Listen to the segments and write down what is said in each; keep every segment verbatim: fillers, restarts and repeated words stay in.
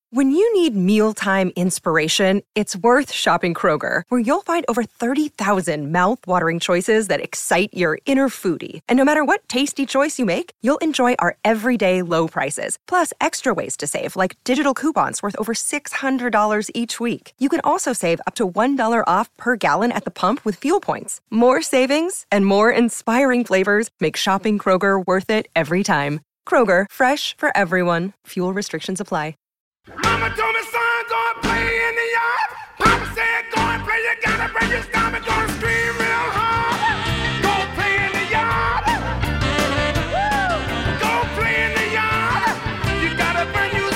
When you need mealtime inspiration, it's worth shopping Kroger, where you'll find over thirty thousand mouth-watering choices that excite your inner foodie. And no matter what tasty choice you make, you'll enjoy our everyday low prices, plus extra ways to save, like digital coupons worth over six hundred dollars each week. You can also save up to one dollar off per gallon at the pump with fuel points. More savings and more inspiring flavors make shopping Kroger worth it every time. Kroger, fresh for everyone. Fuel restrictions apply. Mama told me, son, go and play in the yard. Papa said, go and play, you gotta break your stomach, gonna scream real hard. Go play in the yard. Woo! Go play in the yard. You gotta burn your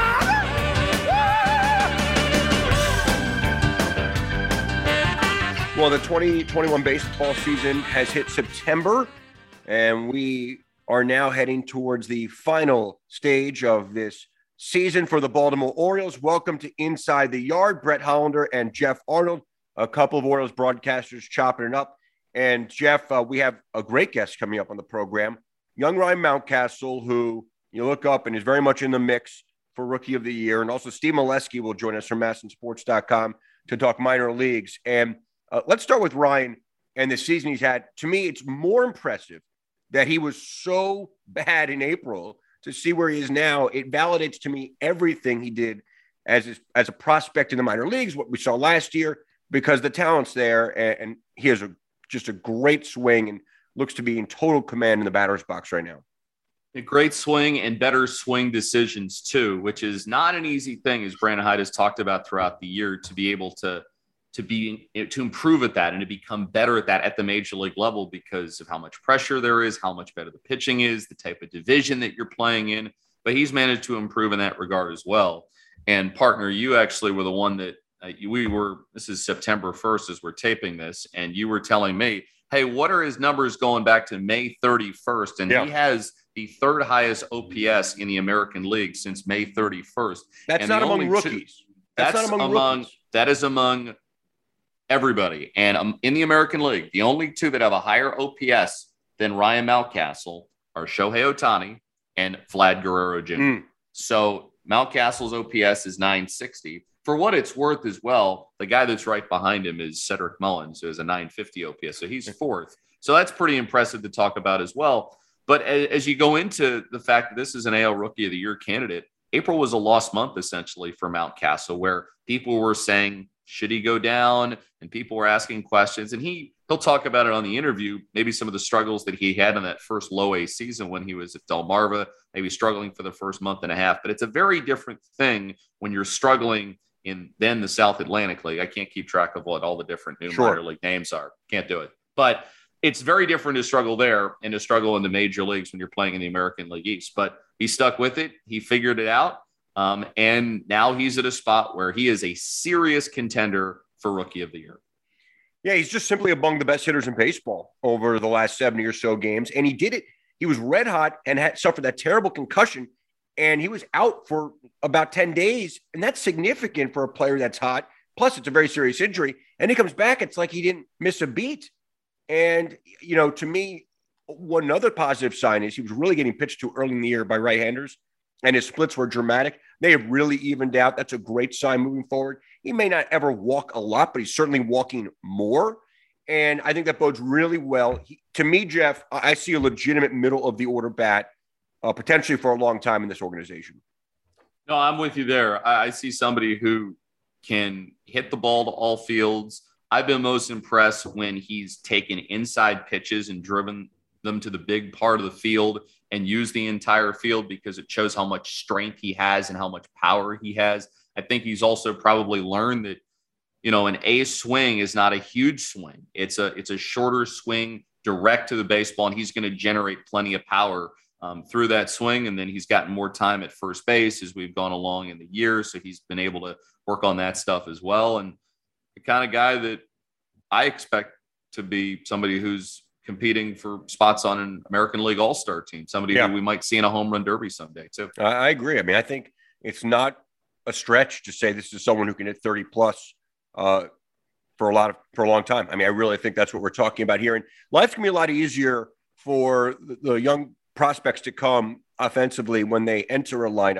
stomach. Well, the twenty twenty-one baseball season has hit September, and we are now heading towards the final stage of this season for the Baltimore Orioles. Welcome to Inside the Yard. Brett Hollander and Jeff Arnold, a couple of Orioles broadcasters chopping it up. And Jeff, uh, we have a great guest coming up on the program, young Ryan Mountcastle, who you look up and is very much in the mix for Rookie of the Year. And also Steve Molesky will join us from masson sports dot com to talk minor leagues. And uh, let's start with Ryan and the season he's had. To me, it's more impressive that he was so bad in April to see where he is now. It validates to me everything he did as his, as a prospect in the minor leagues, what we saw last year, because the talent's there, and, and he has a, just a great swing and looks to be in total command in the batter's box right now. A great swing and better swing decisions too, which is not an easy thing, as Brandon Hyde has talked about throughout the year, to be able to to be to improve at that and to become better at that at the major league level, because of how much pressure there is, how much better the pitching is, the type of division that you're playing in. But he's managed to improve in that regard as well. And partner, you actually were the one that uh, we were, this is September first as we're taping this, and you were telling me, hey, what are his numbers going back to May thirty-first? And yeah. He has the third highest O P S in the American League since May thirty-first. That's and not among rookies. Two, that's, that's not among, among rookies. That is among everybody. And um, in the American League, the only two that have a higher O P S than Ryan Mountcastle are Shohei Ohtani and Vlad Guerrero Junior Mm. So Mountcastle's O P S is nine sixty. For what it's worth as well, the guy that's right behind him is Cedric Mullins, who has a nine fifty O P S. So he's fourth. So that's pretty impressive to talk about as well. But as you go into the fact that this is an A L Rookie of the Year candidate, April was a lost month essentially for Mountcastle, where people were saying, should he go down? And people were asking questions. And he, he'll talk about it on the interview, maybe some of the struggles that he had in that first low A season when he was at Delmarva, maybe struggling for the first month and a half. But it's a very different thing when you're struggling in then the South Atlantic League. I can't keep track of what all the different new sure. minor league names are. Can't do it. But it's very different to struggle there and to struggle in the major leagues when you're playing in the American League East. But he stuck with it. He figured it out. Um, and now he's at a spot where he is a serious contender for Rookie of the Year. Yeah, he's just simply among the best hitters in baseball over the last seventy or so games. And he did it. He was red hot and had suffered that terrible concussion. And he was out for about ten days. And that's significant for a player that's hot. Plus, it's a very serious injury. And he comes back. It's like he didn't miss a beat. And, you know, to me, one other positive sign is he was really getting pitched to early in the year by right-handers. And his splits were dramatic. They have really evened out. That's a great sign moving forward. He may not ever walk a lot, but he's certainly walking more. And I think that bodes really well. He, to me, Jeff, I see a legitimate middle of the order bat uh, potentially for a long time in this organization. No, I'm with you there. I, I see somebody who can hit the ball to all fields. I've been most impressed when he's taken inside pitches and driven them to the big part of the field and use the entire field, because it shows how much strength he has and how much power he has. I think he's also probably learned that, you know, an A swing is not a huge swing. It's a, it's a shorter swing direct to the baseball, and he's going to generate plenty of power um, through that swing. And then he's gotten more time at first base as we've gone along in the year. So he's been able to work on that stuff as well. And the kind of guy that I expect to be somebody who's competing for spots on an American League All-Star team, somebody yeah. who we might see in a home run derby someday too. I agree. I mean, I think it's not a stretch to say this is someone who can hit thirty plus uh, for a lot of, for a long time. I mean, I really think that's what we're talking about here. And life's gonna be a lot easier for the, the young prospects to come offensively when they enter a lineup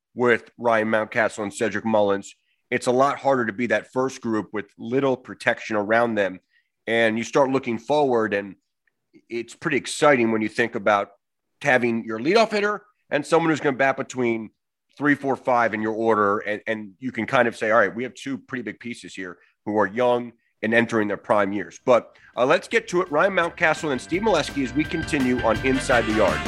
with Ryan Mountcastle and Cedric Mullins, it's a lot harder to be that first group with little protection around them. And you start looking forward, and it's pretty exciting when you think about having your leadoff hitter and someone who's going to bat between three, four, five in your order. And, and you can kind of say, all right, we have two pretty big pieces here who are young and entering their prime years. But uh, let's get to it. Ryan Mountcastle and Steve Melewski as we continue on Inside the Yard.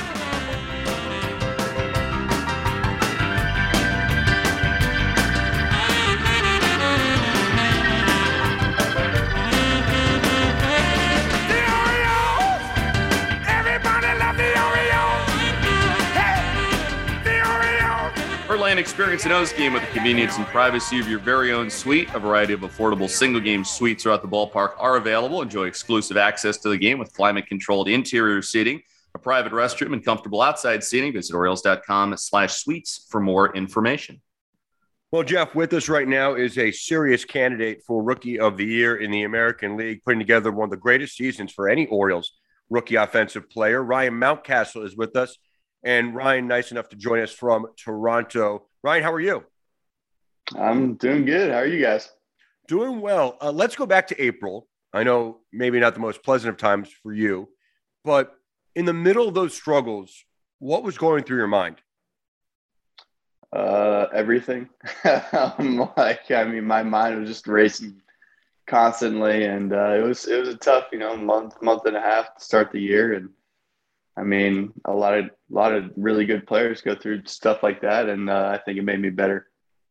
And experience an O's game with the convenience and privacy of your very own suite. A variety of affordable single-game suites throughout the ballpark are available. Enjoy exclusive access to the game with climate-controlled interior seating, a private restroom, and comfortable outside seating. Visit Orioles.com slash suites for more information. Well, Jeff, with us right now is a serious candidate for Rookie of the Year in the American League, putting together one of the greatest seasons for any Orioles rookie offensive player. Ryan Mountcastle is with us. And Ryan, nice enough to join us from Toronto. Ryan, how are you? I'm doing good. How are you guys? Doing well. Uh, let's go back to April. I know maybe not the most pleasant of times for you, but in the middle of those struggles, what was going through your mind? Uh, everything. um, like, I mean, my mind was just racing constantly, and uh, it was it was a tough, you know, month, month and a half to start the year, and I mean, a lot of a lot of really good players go through stuff like that, and uh, I think it made me better.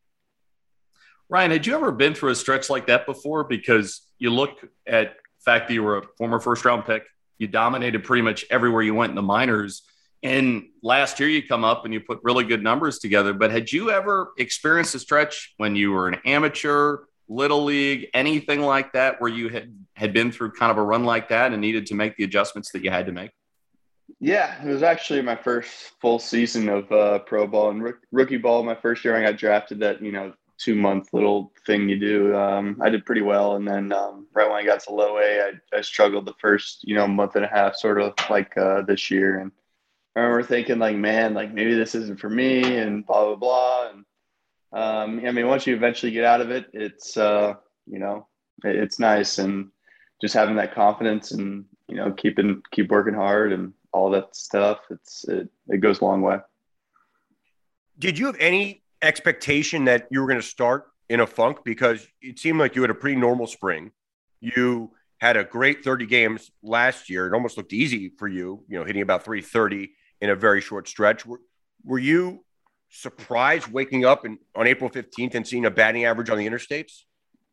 Ryan, had you ever been through a stretch like that before? Because you look at the fact that you were a former first-round pick, you dominated pretty much everywhere you went in the minors, and last year you come up and you put really good numbers together. But had you ever experienced a stretch when you were an amateur, little league, anything like that, where you had, had been through kind of a run like that and needed to make the adjustments that you had to make? Yeah, it was actually my first full season of uh, pro ball and rook- rookie ball. My first year I got drafted, that, you know, two month little thing you do. Um, I did pretty well. And then um, right when I got to low A, I, I struggled the first, you know, month and a half, sort of like uh, this year. And I remember thinking like, man, like maybe this isn't for me and blah, blah, blah. And um, I mean, once you eventually get out of it, it's, uh, you know, it, it's nice. And just having that confidence and, you know, keeping, keep working hard and all that stuff, it's it, it goes a long way. Did you have any expectation that you were going to start in a funk? Because it seemed like you had a pretty normal spring. You had a great thirty games last year. It almost looked easy for you, you know, hitting about three thirty in a very short stretch. Were, were you surprised waking up in, on April fifteenth and seeing a batting average on the interstates?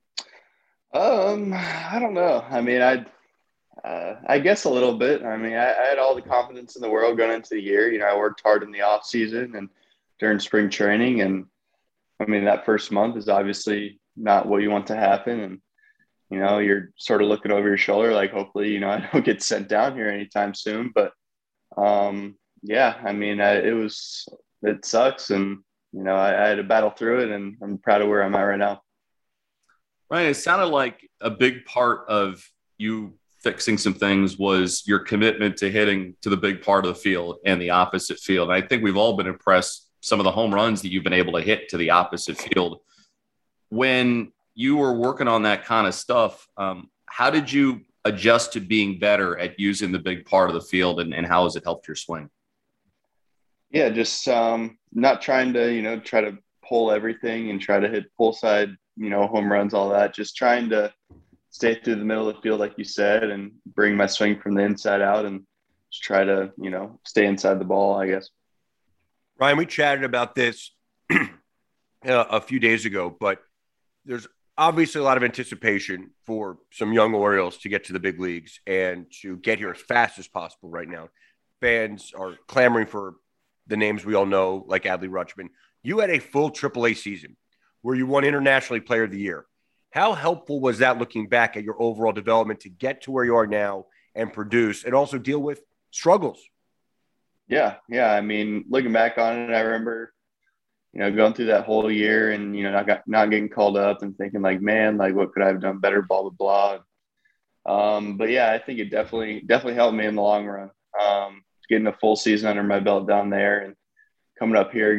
Um, I don't know. I mean, I Uh, I guess a little bit. I mean, I, I had all the confidence in the world going into the year. You know, I worked hard in the off season and during spring training. And I mean, that first month is obviously not what you want to happen. And, you know, you're sort of looking over your shoulder, like, hopefully, you know, I don't get sent down here anytime soon. But um, yeah, I mean, I, it was, it sucks. And, you know, I, I had to battle through it, and I'm proud of where I'm at right now. Ryan, it sounded like a big part of you fixing some things was your commitment to hitting to the big part of the field and the opposite field. And I think we've all been impressed some of the home runs that you've been able to hit to the opposite field. When you were working on that kind of stuff, um, how did you adjust to being better at using the big part of the field, and, and how has it helped your swing? Yeah, just um, not trying to, you know, try to pull everything and try to hit pull side, you know, home runs, all that. Just trying to stay through the middle of the field, like you said, and bring my swing from the inside out and just try to, you know, stay inside the ball, I guess. Ryan, we chatted about this uh, a few days ago, but there's obviously a lot of anticipation for some young Orioles to get to the big leagues and to get here as fast as possible right now. Fans are clamoring for the names we all know, like Adley Rutschman. You had a full triple A season where you won Internationally Player of the Year. How helpful was that looking back at your overall development to get to where you are now and produce and also deal with struggles? Yeah. Yeah. I mean, looking back on it, I remember, you know, going through that whole year and, you know, not got, not getting called up and thinking like, man, like what could I have done better, blah, blah, blah. Um, but yeah, I think it definitely, definitely helped me in the long run. Um, getting a full season under my belt down there and coming up here,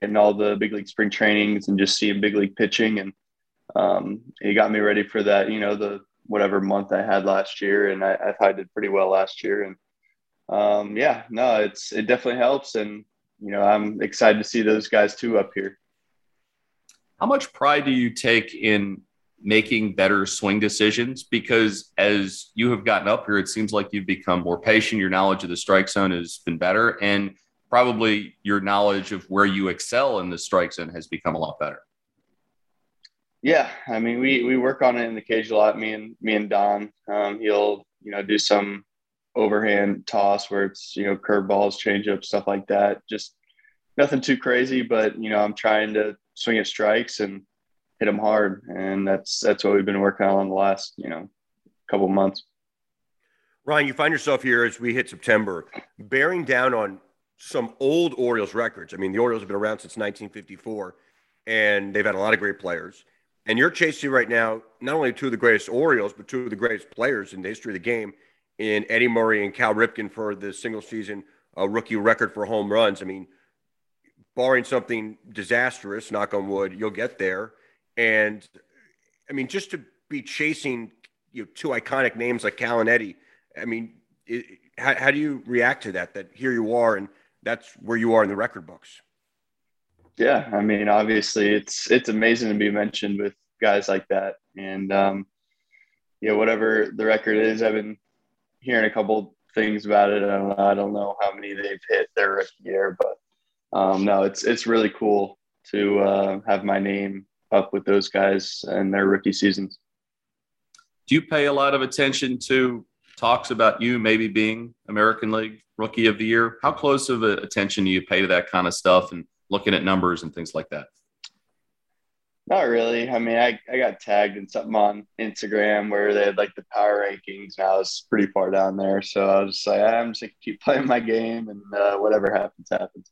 getting all the big league spring trainings and just seeing big league pitching. And um, it got me ready for that, you know, the whatever month I had last year. And I, I thought I did pretty well last year. And um, yeah, no, it's, it definitely helps. And, you know, I'm excited to see those guys too up here. How much pride do you take in making better swing decisions? Because as you have gotten up here, it seems like you've become more patient. Your knowledge of the strike zone has been better, and probably your knowledge of where you excel in the strike zone has become a lot better. Yeah. I mean, we, we work on it in the cage a lot. Me and me and Don, um, he'll, you know, do some overhand toss where it's, you know, curveballs, changeup, stuff like that. Just nothing too crazy, but, you know, I'm trying to swing at strikes and hit them hard. And that's, that's what we've been working on the last, you know, couple of months. Ryan, you find yourself here as we hit September, bearing down on some old Orioles records. I mean, the Orioles have been around since nineteen fifty-four, and they've had a lot of great players. And you're chasing right now not only two of the greatest Orioles, but two of the greatest players in the history of the game in Eddie Murray and Cal Ripken for the single-season uh, rookie record for home runs. I mean, barring something disastrous, knock on wood, you'll get there. And, I mean, just to be chasing, you know, two iconic names like Cal and Eddie, I mean, it, how, how do you react to that, that here you are and that's where you are in the record books? Yeah, I mean, obviously it's it's amazing to be mentioned with guys like that. And, um, yeah, whatever the record is, I've been hearing a couple things about it. I don't know, I don't know how many they've hit their rookie year, but um, no, it's it's really cool to uh, have my name up with those guys and their rookie seasons. Do you pay a lot of attention to talks about you maybe being American League Rookie of the Year? How close of a attention do you pay to that kind of stuff and looking at numbers and things like that? Not really. I mean, I, I got tagged in something on Instagram where they had like the power rankings, and I was pretty far down there. So I was just like, I'm just going to keep playing my game, and uh, whatever happens, happens.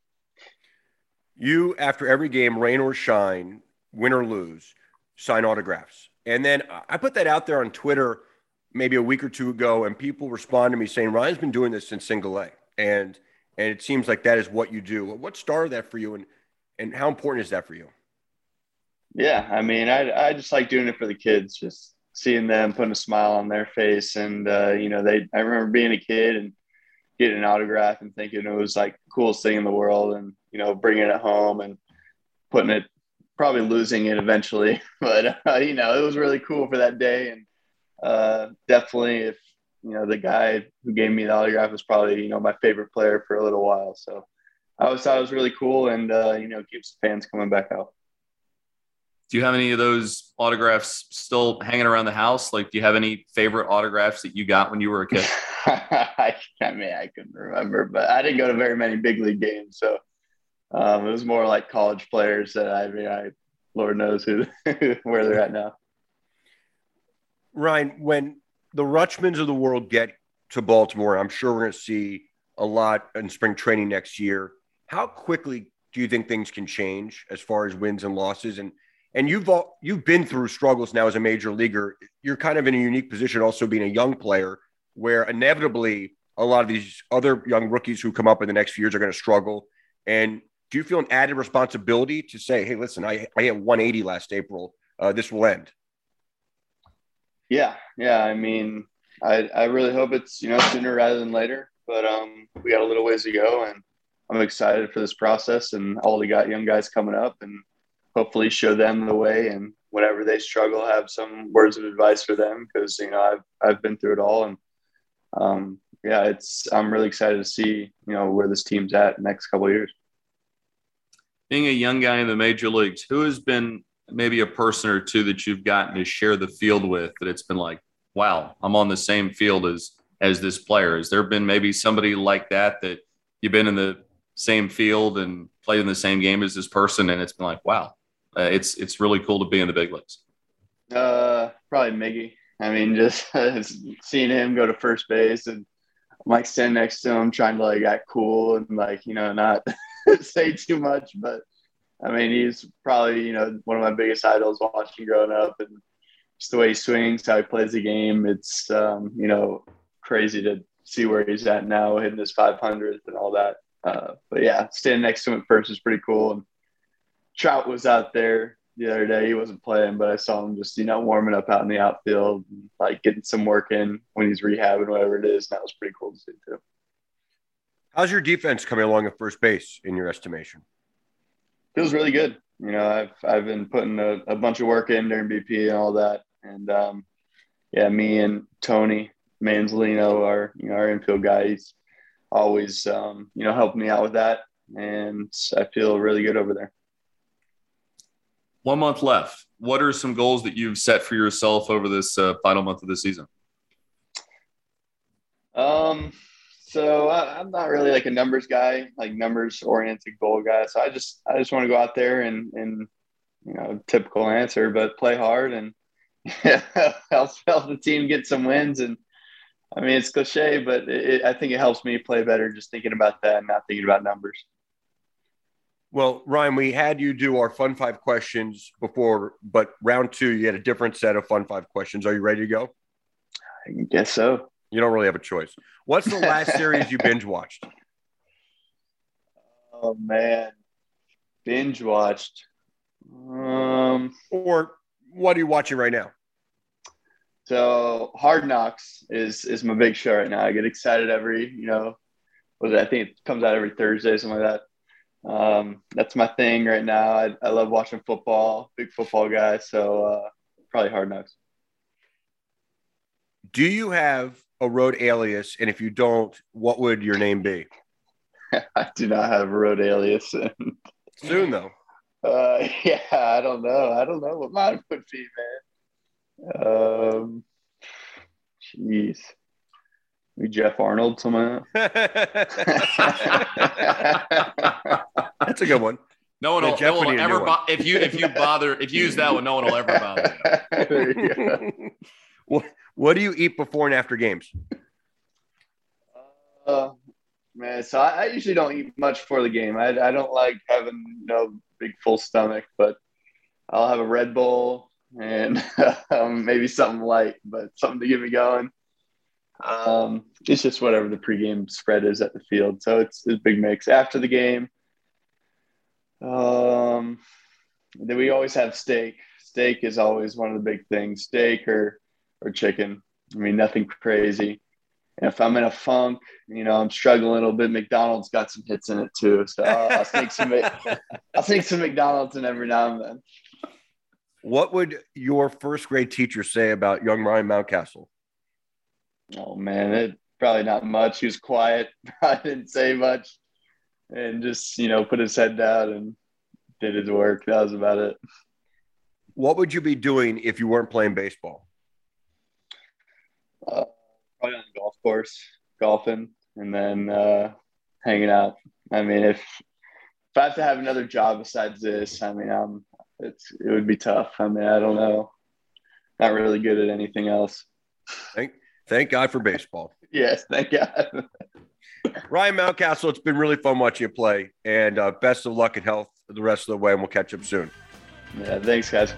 You, after every game, rain or shine, win or lose, sign autographs. And then I put that out there on Twitter maybe a week or two ago, and people respond to me saying, Ryan's been doing this since single A. And and it seems like that is what you do. What started that for you, and, and how important is that for you? Yeah, I mean, I I just like doing it for the kids, just seeing them, putting a smile on their face. And, uh, you know, they I remember being a kid and getting an autograph and thinking it was like the coolest thing in the world, and, you know, bringing it home and putting it, probably losing it eventually. But, uh, you know, it was really cool for that day. And uh, definitely if, you know, the guy who gave me the autograph was probably, you know, my favorite player for a little while. So I always thought it was really cool, and, uh, you know, keeps the fans coming back out. Do you have any of those autographs still hanging around the house? Like, do you have any favorite autographs that you got when you were a kid? I, I mean, I couldn't remember, but I didn't go to very many big league games. So um, it was more like college players that I mean, I, Lord knows who, where they're at now. Ryan, when the Rutschmans of the world get to Baltimore, I'm sure we're going to see a lot in spring training next year. How quickly do you think things can change as far as wins and losses? And and you've all, you've been through struggles now as a major leaguer. You're kind of in a unique position, also being a young player, where inevitably a lot of these other young rookies who come up in the next few years are going to struggle. And do you feel an added responsibility to say, hey, listen, I, I hit one eighty last April. Uh, this will end. Yeah. Yeah. I mean, I, I really hope it's, you know, sooner rather than later, but um, we got a little ways to go, and I'm excited for this process and all the got young guys coming up, and hopefully show them the way, and whenever they struggle, have some words of advice for them. Cause you know, I've, I've been through it all, and um, yeah, it's, I'm really excited to see, you know, where this team's at the next couple of years. Being a young guy in the major leagues, who has been maybe a person or two that you've gotten to share the field with that it's been like, wow, I'm on the same field as, as this player? Has there been maybe somebody like that, that you've been in the same field and played in the same game as this person, and it's been like, wow, uh, it's, it's really cool to be in the big leagues? Uh, probably Miggy. I mean, just seeing him go to first base, and I'm like standing next to him trying to like act cool and like, you know, not say too much, but I mean, he's probably, you know, one of my biggest idols watching growing up, and just the way he swings, how he plays the game. It's, um, you know, crazy to see where he's at now, hitting his five hundredth and all that. Uh, but yeah, standing next to him at first was pretty cool. And Trout was out there the other day. He wasn't playing, but I saw him just, you know, warming up out in the outfield, and, like getting some work in when he's rehabbing, whatever it is. And that was pretty cool to see too. How's your defense coming along at first base in your estimation? Feels really good. You know, I've I've been putting a, a bunch of work in during B P and all that. And um, yeah, me and Tony Manzolino, our, you know, our infield guy, he's always, um, you know, helping me out with that. And I feel really good over there. One month left. What are some goals that you've set for yourself over this uh, final month of the season? Um, so I, I'm not really like a numbers guy, like numbers oriented goal guy. So I just, I just want to go out there and, and, you know, typical answer, but play hard and help, help the team get some wins. And I mean, it's cliche, but it, I think it helps me play better just thinking about that and not thinking about numbers. Well, Ryan, we had you do our Fun Five questions before, but round two, you had a different set of Fun Five questions. Are you ready to go? I guess so. You don't really have a choice. What's the last series you binge watched? Oh, man. Binge watched. Um, or what are you watching right now? So Hard Knocks is is my big show right now. I get excited every, you know, was it, I think it comes out every Thursday, something like that. Um, that's my thing right now. I, I love watching football, big football guy. So uh, probably Hard Knocks. Do you have a road alias? And if you don't, what would your name be? I do not have a road alias. Soon, though. Uh, yeah, I don't know. I don't know what mine would be, man. Um, jeez. Maybe Jeff Arnold, someone. That's a good one. No one will, Jeff no one will ever bo- if you if you bother if you use that one, no one will ever bother you. There you go. What What do you eat before and after games? Uh, man, so I, I usually don't eat much before the game. I I don't like having you know big full stomach, but I'll have a Red Bull and um, maybe something light, but something to get me going. Um, it's just whatever the pregame spread is at the field. So it's, it's a big mix. After the game, um, then we always have steak. Steak is always one of the big things. Steak or or chicken. I mean, nothing crazy. And if I'm in a funk, you know, I'm struggling a little bit, McDonald's got some hits in it too. So I'll, I'll sneak some I'll sneak some McDonald's in every now and then. What would your first grade teacher say about young Ryan Mountcastle? Oh, man, it probably not much. He was quiet. I didn't say much and just, you know, put his head down and did his work. That was about it. What would you be doing if you weren't playing baseball? Uh, probably on the golf course, golfing, and then uh, hanging out. I mean, if if I have to have another job besides this, I mean, um, it's it would be tough. I mean, I don't know. Not really good at anything else. Thank, thank God for baseball. Yes, thank God. Ryan Mountcastle, it's been really fun watching you play, and uh, best of luck and health the rest of the way, and we'll catch up soon. Yeah, thanks, guys.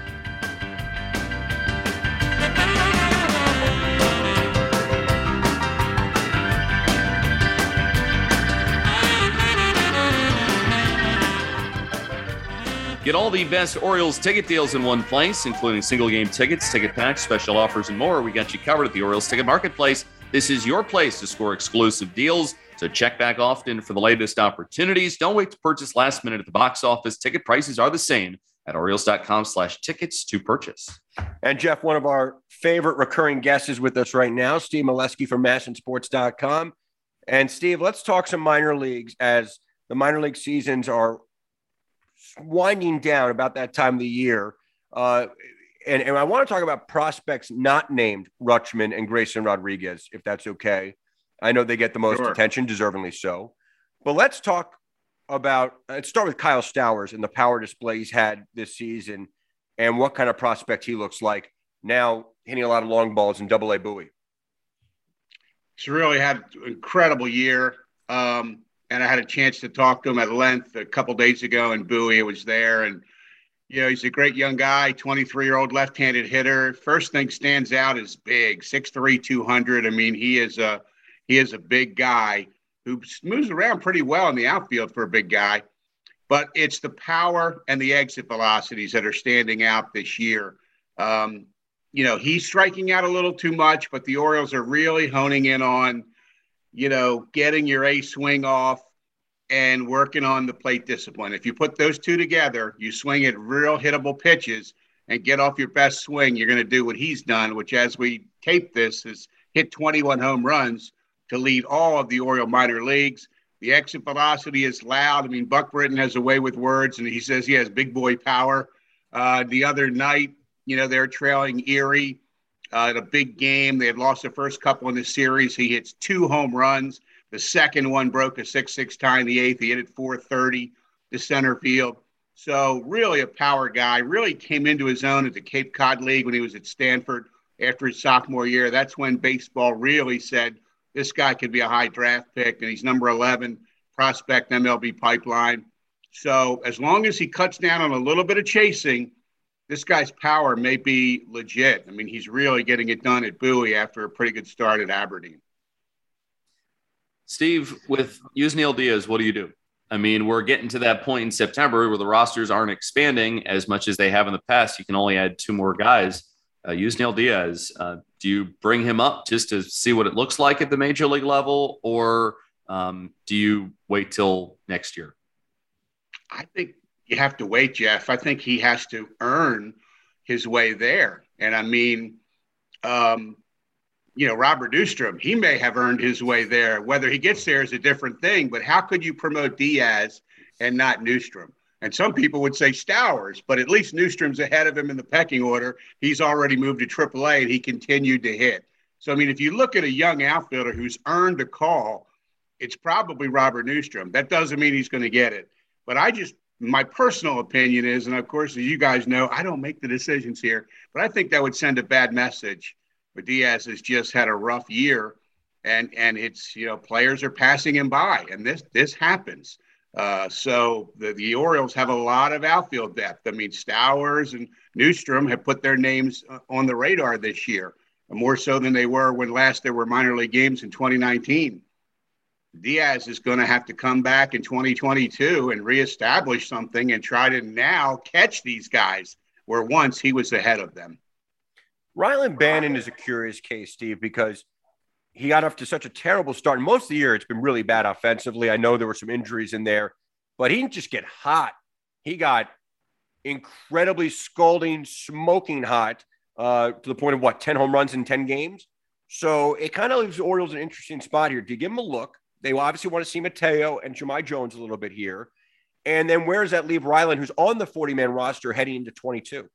Get all the best Orioles ticket deals in one place, including single game tickets, ticket packs, special offers, and more. We got you covered at the Orioles Ticket Marketplace. This is your place to score exclusive deals. So check back often for the latest opportunities. Don't wait to purchase last minute at the box office. Ticket prices are the same at Orioles.com slash tickets to purchase. And Jeff, one of our favorite recurring guests is with us right now, Steve Molesky from masson sports dot com. And Steve, let's talk some minor leagues as the minor league seasons are winding down about that time of the year. Uh, and, and I want to talk about prospects not named Rutschman and Grayson Rodriguez, if that's okay. I know they get the most Sure. attention, deservingly so. But let's talk about, let's start with Kyle Stowers and the power display he's had this season and what kind of prospect he looks like now, hitting a lot of long balls in double A Bowie. He's really had an incredible year. Um, and I had a chance to talk to him at length a couple days ago in Bowie. I was there. And, you know, he's a great young guy, twenty-three-year-old left-handed hitter. First thing stands out is big, six three, two hundred. I mean, he is a he is a big guy who moves around pretty well in the outfield for a big guy. But it's the power and the exit velocities that are standing out this year. Um, you know, he's striking out a little too much, but the Orioles are really honing in on, you know, getting your A swing off and working on the plate discipline. If you put those two together, you swing at real hittable pitches and get off your best swing, you're going to do what he's done, which as we tape this is hit twenty-one home runs to lead all of the Oriole minor leagues. The exit velocity is loud. I mean, Buck Britton has a way with words, and he says he has big boy power. Uh, the other night, you know, they're trailing Erie uh, in a big game. They had lost the first couple in the series. He hits two home runs. The second one broke a six six tie in the eighth. He hit it four thirty to center field. So really a power guy. Really came into his own at the Cape Cod League when he was at Stanford after his sophomore year. That's when baseball really said this guy could be a high draft pick, and he's number eleven prospect M L B pipeline. So as long as he cuts down on a little bit of chasing, this guy's power may be legit. I mean, he's really getting it done at Bowie after a pretty good start at Aberdeen. Steve, with Yusniel Diaz, what do you do? I mean, we're getting to that point in September where the rosters aren't expanding as much as they have in the past. You can only add two more guys. Uh, Yusniel Diaz, uh, do you bring him up just to see what it looks like at the major league level, or um, do you wait till next year? I think you have to wait, Jeff. I think he has to earn his way there. And I mean, um, you know, Robert Newstrom, he may have earned his way there. Whether he gets there is a different thing, but how could you promote Diaz and not Newstrom? And some people would say Stowers, but at least Newstrom's ahead of him in the pecking order. He's already moved to triple A, and he continued to hit. So, I mean, if you look at a young outfielder who's earned a call, it's probably Robert Newstrom. That doesn't mean he's going to get it. But I just, my personal opinion is, and of course, as you guys know, I don't make the decisions here, but I think that would send a bad message. But Diaz has just had a rough year, and and it's, you know, players are passing him by, and this this happens. Uh, so the, the Orioles have a lot of outfield depth. I mean, Stowers and Newstrom have put their names on the radar this year, more so than they were when last there were minor league games in twenty nineteen. Diaz is going to have to come back in twenty twenty-two and reestablish something and try to now catch these guys where once he was ahead of them. Rylan Bannon is a curious case, Steve, because he got off to such a terrible start. And most of the year, it's been really bad offensively. I know there were some injuries in there, but he didn't just get hot. He got incredibly scalding, smoking hot uh, to the point of, what, ten home runs in ten games? So it kind of leaves the Orioles an interesting spot here. Do you give him a look? They obviously want to see Mateo and Jahmai Jones a little bit here. And then where does that leave Rylan, who's on the forty-man roster heading into twenty-two?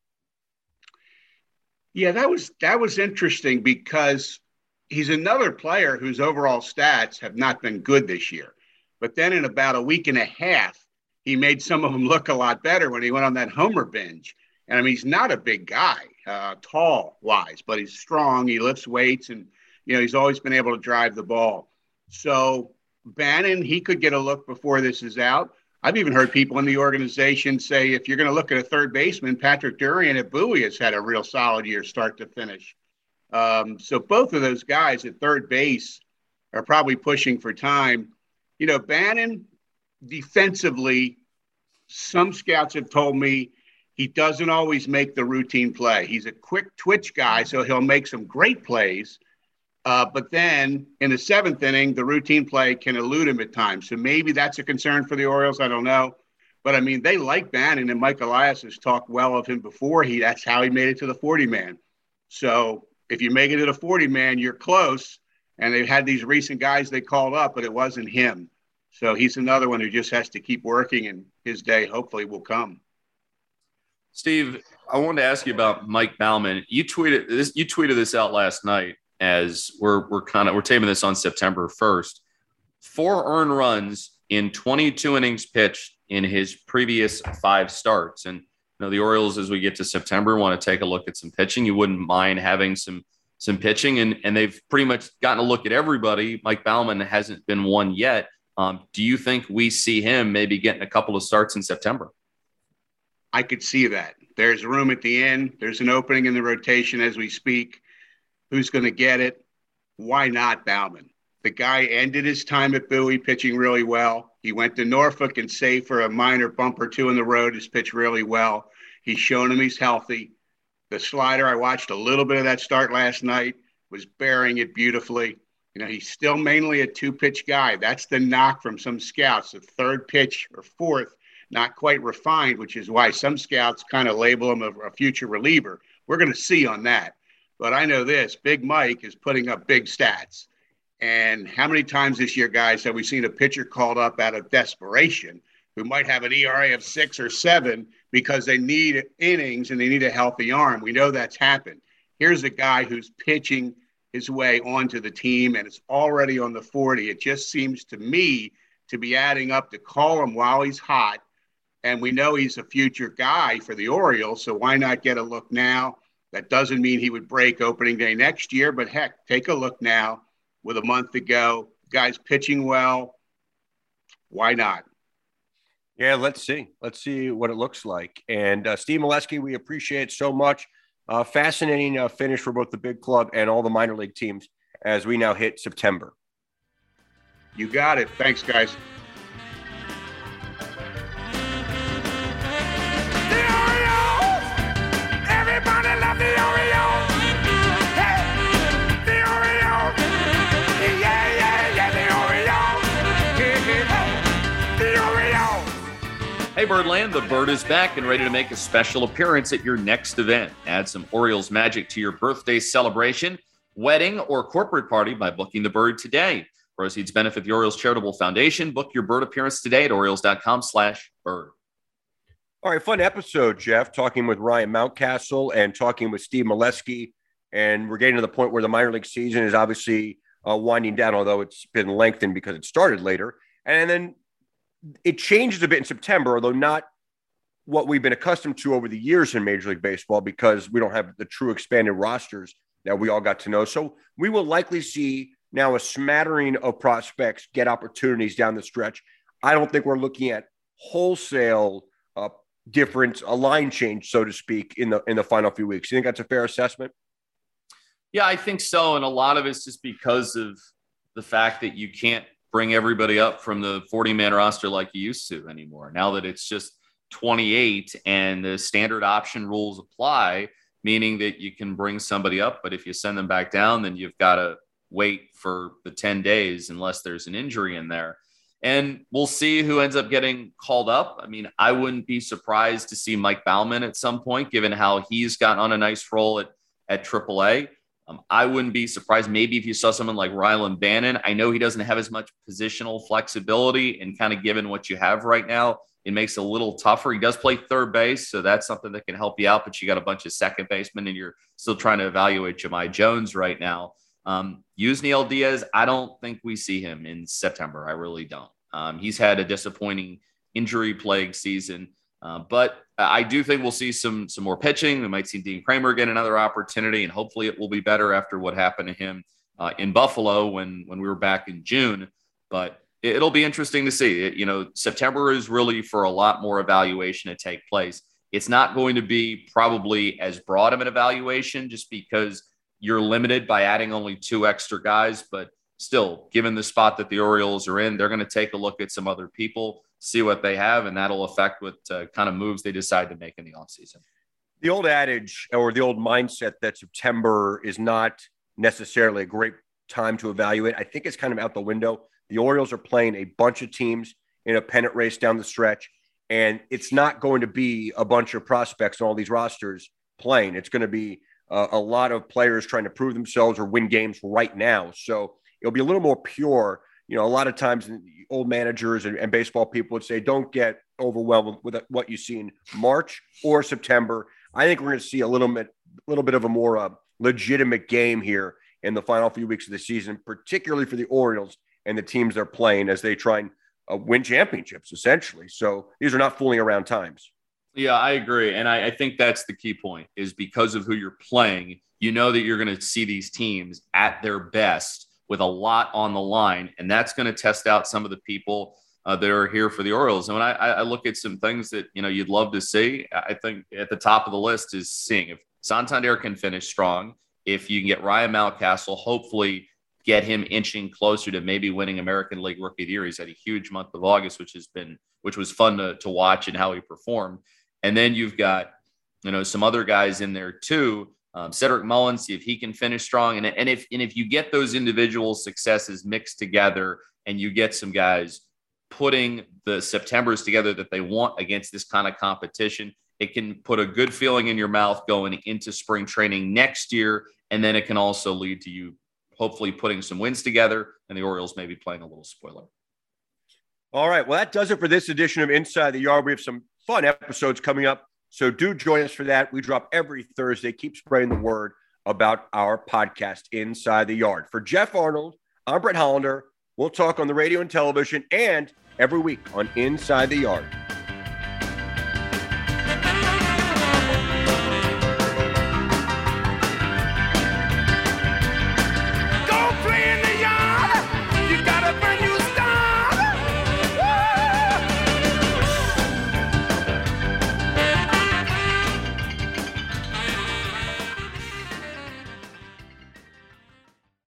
Yeah, that was that was interesting because he's another player whose overall stats have not been good this year. But then in about a week and a half, he made some of them look a lot better when he went on that homer binge. And I mean, he's not a big guy, uh, tall-wise, but he's strong. He lifts weights, and, you know, he's always been able to drive the ball. So Bannon, he could get a look before this is out. I've even heard people in the organization say, if you're going to look at a third baseman, Patrick Durian at Bowie has had a real solid year start to finish. Um, so both of those guys at third base are probably pushing for time. You know, Bannon defensively, some scouts have told me he doesn't always make the routine play. He's a quick twitch guy, so he'll make some great plays. Uh, but then in the seventh inning, the routine play can elude him at times. So maybe that's a concern for the Orioles. I don't know. But, I mean, they like Bannon, and Mike Elias has talked well of him before. He That's how he made it to the forty-man. So if you make it to the forty-man, you're close. And they've had these recent guys they called up, but it wasn't him. So he's another one who just has to keep working, and his day hopefully will come. Steve, I wanted to ask you about Mike Baumann. You tweeted this, you tweeted this out last night. As we're we're kind of we're taping this on September first. Four earned runs in twenty-two innings pitched in his previous five starts. And you know, the Orioles, as we get to September, want to take a look at some pitching. You wouldn't mind having some some pitching, and and they've pretty much gotten a look at everybody. Mike Baumann hasn't been one yet. Um, do you think we see him maybe getting a couple of starts in September? I could see that. There's room at the end. There's an opening in the rotation as we speak. Who's going to get it? Why not Baumann? The guy ended his time at Bowie pitching really well. He went to Norfolk and saved for a minor bump or two in the road. He's pitched really well. He's shown him he's healthy. The slider, I watched a little bit of that start last night, was bearing it beautifully. You know, he's still mainly a two-pitch guy. That's the knock from some scouts. The third pitch or fourth, not quite refined, which is why some scouts kind of label him a, a future reliever. We're going to see on that. But I know this, Big Mike is putting up big stats. And how many times this year, guys, have we seen a pitcher called up out of desperation who might have an E R A of six or seven because they need innings and they need a healthy arm? We know that's happened. Here's a guy who's pitching his way onto the team and it's already on the forty. It just seems to me to be adding up to call him while he's hot. And we know he's a future guy for the Orioles, so why not get a look now? That doesn't mean he would break opening day next year, but heck, take a look now. With a month to go, guys pitching well. Why not? Yeah, let's see. Let's see what it looks like. And uh, Steve Melewski, we appreciate so much. Uh, fascinating uh, finish for both the big club and all the minor league teams as we now hit September. You got it. Thanks, guys. The Orioles! Everybody love the Orioles! Hey! The Orioles! Yeah, yeah, yeah, the Orioles! Hey, hey, hey! The Orioles! Hey, Birdland, the Bird is back and ready to make a special appearance at your next event. Add some Orioles magic to your birthday celebration, wedding, or corporate party by booking the Bird today. Proceeds benefit the Orioles Charitable Foundation. Book your Bird appearance today at Orioles.com slash bird. All right, fun episode, Jeff, talking with Ryan Mountcastle and talking with Steve Melewski. And we're getting to the point where the minor league season is obviously uh, winding down, although it's been lengthened because it started later. And then it changes a bit in September, although not what we've been accustomed to over the years in Major League Baseball because we don't have the true expanded rosters that we all got to know. So we will likely see now a smattering of prospects get opportunities down the stretch. I don't think we're looking at wholesale uh, difference, a line change, so to speak, in the in the final few weeks. You think that's a fair assessment? Yeah, I think so. And a lot of it's just because of the fact that you can't bring everybody up from the forty-man roster like you used to anymore. Now that it's just twenty-eight and the standard option rules apply, meaning that you can bring somebody up, but if you send them back down, then you've got to wait for the ten days unless there's an injury in there. And we'll see who ends up getting called up. I mean, I wouldn't be surprised to see Mike Baumann at some point, given how he's gotten on a nice roll at, at triple A. Um, I wouldn't be surprised maybe if you saw someone like Rylan Bannon. I know he doesn't have as much positional flexibility, and kind of given what you have right now, it makes it a little tougher. He does play third base, so that's something that can help you out, but you got a bunch of second basemen and you're still trying to evaluate Jahmai Jones right now. Um, Yusniel Diaz, I don't think we see him in September. I really don't. Um, he's had a disappointing injury-plagued season, uh, but I do think we'll see some some more pitching. We might see Dean Kramer get another opportunity, and hopefully it will be better after what happened to him uh, in Buffalo when when we were back in June. But it, it'll be interesting to see. It, you know, September is really for a lot more evaluation to take place. It's not going to be probably as broad of an evaluation just because you're limited by adding only two extra guys, but still, given the spot that the Orioles are in, they're going to take a look at some other people, see what they have, and that'll affect what uh, kind of moves they decide to make in the offseason. The old adage or the old mindset that September is not necessarily a great time to evaluate, I think it's kind of out the window. The Orioles are playing a bunch of teams in a pennant race down the stretch, and it's not going to be a bunch of prospects on all these rosters playing. It's going to be uh, a lot of players trying to prove themselves or win games right now. So it'll be a little more pure. You know, a lot of times old managers and, and baseball people would say, don't get overwhelmed with what you see in March or September. I think we're going to see a little bit, little bit of a more uh, legitimate game here in the final few weeks of the season, particularly for the Orioles and the teams they're playing as they try and uh, win championships, essentially. So these are not fooling around times. Yeah, I agree. And I, I think that's the key point is because of who you're playing, you know that you're going to see these teams at their best with a lot on the line. And that's going to test out some of the people uh, that are here for the Orioles. And when I, I look at some things that, you know, you'd love to see, I think at the top of the list is seeing if Santander can finish strong, if you can get Ryan Mountcastle, hopefully get him inching closer to maybe winning American League Rookie of the Year. He's had a huge month of August, which has been, which was fun to, to watch and how he performed. And then you've got, you know, some other guys in there too. Um, Cedric Mullins, see if he can finish strong. And, and if, and if you get those individual successes mixed together and you get some guys putting the Septembers together that they want against this kind of competition, it can put a good feeling in your mouth going into spring training next year. And then it can also lead to you hopefully putting some wins together and the Orioles maybe playing a little spoiler. All right. Well, that does it for this edition of Inside the Yard. We have some fun episodes coming up, so do join us for that. We drop every Thursday. Keep spreading the word about our podcast, Inside the Yard. For Jeff Arnold, I'm Brett Hollander. We'll talk on the radio and television and every week on Inside the Yard.